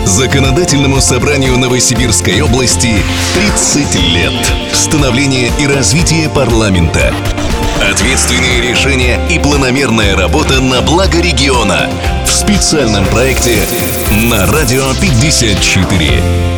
Законодательному собранию Новосибирской области 30 лет. Становление и развитие парламента. Ответственные решения и планомерная работа на благо региона. В специальном проекте на Радио 54.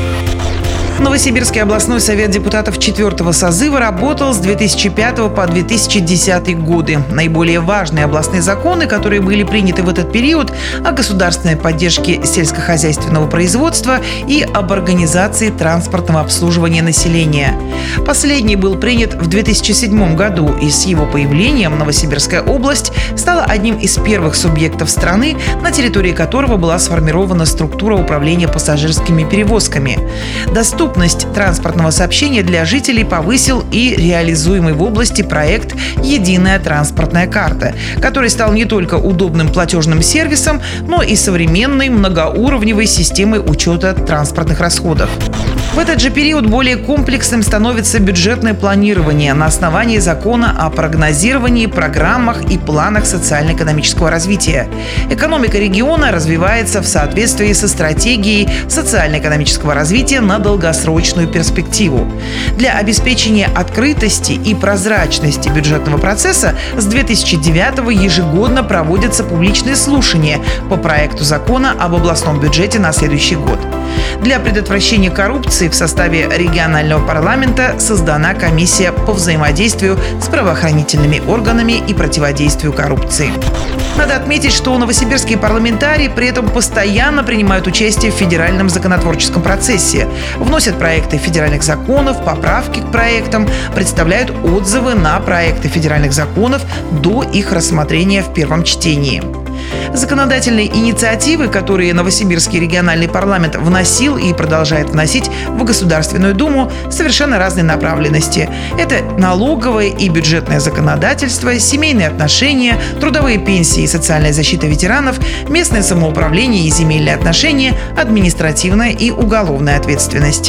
Новосибирский областной совет депутатов 4-го созыва работал с 2005 по 2010 годы. Наиболее важные областные законы, которые были приняты в этот период, о государственной поддержке сельскохозяйственного производства и об организации транспортного обслуживания населения. Последний был принят в 2007 году, и с его появлением Новосибирская область стала одним из первых субъектов страны, на территории которого была сформирована структура управления пассажирскими перевозками. Доступность транспортного сообщения для жителей повысил и реализуемый в области проект «Единая транспортная карта», который стал не только удобным платежным сервисом, но и современной многоуровневой системой учета транспортных расходов. В этот же период более комплексным становится бюджетное планирование на основании закона о прогнозировании, программах и планах социально-экономического развития. Экономика региона развивается в соответствии со стратегией социально-экономического развития на долгосрочную перспективу. Для обеспечения открытости и прозрачности бюджетного процесса с 2009-го ежегодно проводятся публичные слушания по проекту закона об областном бюджете на следующий год. Для предотвращения коррупции в составе регионального парламента создана комиссия по взаимодействию с правоохранительными органами и противодействию коррупции. Надо отметить, что новосибирские парламентарии при этом постоянно принимают участие в федеральном законотворческом процессе, вносят проекты федеральных законов, поправки к проектам, представляют отзывы на проекты федеральных законов до их рассмотрения в первом чтении. Законодательные инициативы, которые Новосибирский региональный парламент вносил и продолжает вносить в Государственную Думу, совершенно разной направленности. Это налоговое и бюджетное законодательство, семейные отношения, трудовые пенсии и социальная защита ветеранов, местное самоуправление и земельные отношения, административная и уголовная ответственность.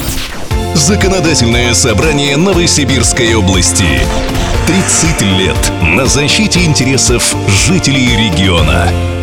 Законодательное собрание Новосибирской области. 30 лет на защите интересов жителей региона.